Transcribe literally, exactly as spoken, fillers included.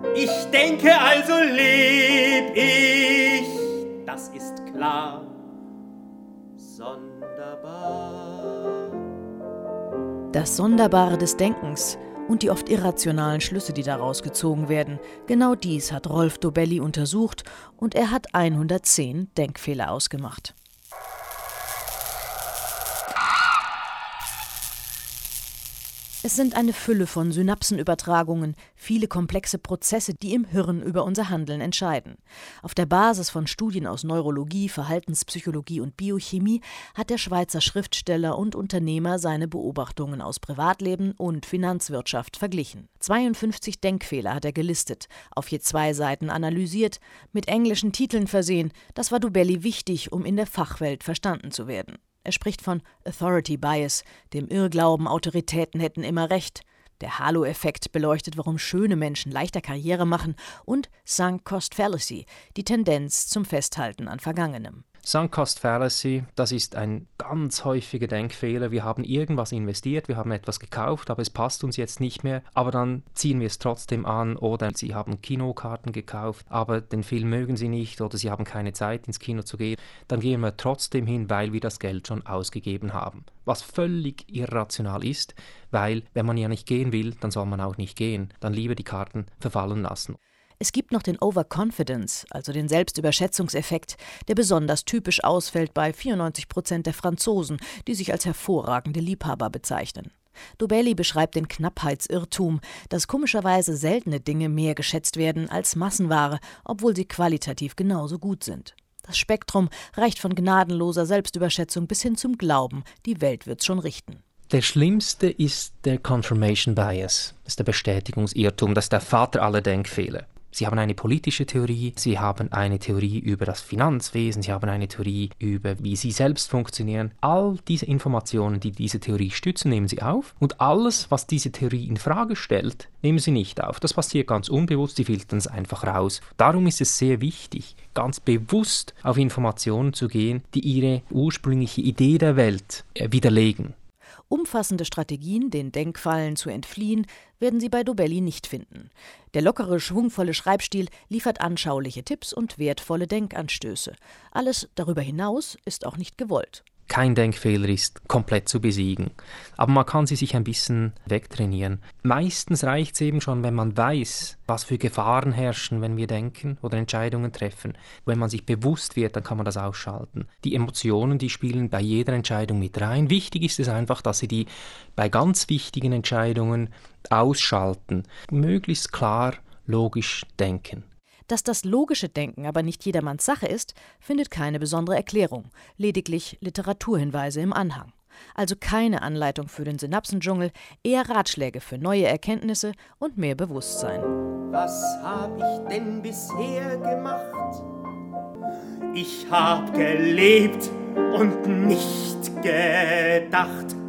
Ich denke, also leb ich, das ist klar, sonderbar. Das Sonderbare des Denkens und die oft irrationalen Schlüsse, die daraus gezogen werden, genau dies hat Rolf Dobelli untersucht und er hat hundertzehn Denkfehler ausgemacht. Es sind eine Fülle von Synapsenübertragungen, viele komplexe Prozesse, die im Hirn über unser Handeln entscheiden. Auf der Basis von Studien aus Neurologie, Verhaltenspsychologie und Biochemie hat der Schweizer Schriftsteller und Unternehmer seine Beobachtungen aus Privatleben und Finanzwirtschaft verglichen. zweiundfünfzig Denkfehler hat er gelistet, auf je zwei Seiten analysiert, mit englischen Titeln versehen. Das war Dobelli wichtig, um in der Fachwelt verstanden zu werden. Er spricht von Authority Bias, dem Irrglauben, Autoritäten hätten immer recht. Der Halo-Effekt beleuchtet, warum schöne Menschen leichter Karriere machen. Und Sunk Cost Fallacy, die Tendenz zum Festhalten an Vergangenem. Sunk Cost Fallacy, das ist ein ganz häufiger Denkfehler. Wir haben irgendwas investiert, wir haben etwas gekauft, aber es passt uns jetzt nicht mehr. Aber dann ziehen wir es trotzdem an. Oder Sie haben Kinokarten gekauft, aber den Film mögen Sie nicht oder Sie haben keine Zeit, ins Kino zu gehen. Dann gehen wir trotzdem hin, weil wir das Geld schon ausgegeben haben. Was völlig irrational ist, weil wenn man ja nicht gehen will, dann soll man auch nicht gehen. Dann lieber die Karten verfallen lassen. Es gibt noch den Overconfidence, also den Selbstüberschätzungseffekt, der besonders typisch ausfällt bei vierundneunzig Prozent der Franzosen, die sich als hervorragende Liebhaber bezeichnen. Dobelli beschreibt den Knappheitsirrtum, dass komischerweise seltene Dinge mehr geschätzt werden als Massenware, obwohl sie qualitativ genauso gut sind. Das Spektrum reicht von gnadenloser Selbstüberschätzung bis hin zum Glauben, die Welt wird's schon richten. Der schlimmste ist der Confirmation Bias, das ist der Bestätigungsirrtum, das ist der Vater aller Denkfehler. Sie haben eine politische Theorie, Sie haben eine Theorie über das Finanzwesen, Sie haben eine Theorie über, wie Sie selbst funktionieren. All diese Informationen, die diese Theorie stützen, nehmen Sie auf. Und alles, was diese Theorie in Frage stellt, nehmen Sie nicht auf. Das passiert ganz unbewusst, Sie filtern es einfach raus. Darum ist es sehr wichtig, ganz bewusst auf Informationen zu gehen, die Ihre ursprüngliche Idee der Welt widerlegen. Umfassende Strategien, den Denkfallen zu entfliehen, werden Sie bei Dobelli nicht finden. Der lockere, schwungvolle Schreibstil liefert anschauliche Tipps und wertvolle Denkanstöße. Alles darüber hinaus ist auch nicht gewollt. Kein Denkfehler ist komplett zu besiegen, aber man kann sie sich ein bisschen wegtrainieren. Meistens reicht es eben schon, wenn man weiß, was für Gefahren herrschen, wenn wir denken oder Entscheidungen treffen. Wenn man sich bewusst wird, dann kann man das ausschalten. Die Emotionen, die spielen bei jeder Entscheidung mit rein. Wichtig ist es einfach, dass Sie die bei ganz wichtigen Entscheidungen ausschalten. Möglichst klar, logisch denken. Dass das logische Denken aber nicht jedermanns Sache ist, findet keine besondere Erklärung, lediglich Literaturhinweise im Anhang. Also keine Anleitung für den Synapsendschungel, eher Ratschläge für neue Erkenntnisse und mehr Bewusstsein. Was hab ich denn bisher gemacht? Ich hab gelebt und nicht gedacht.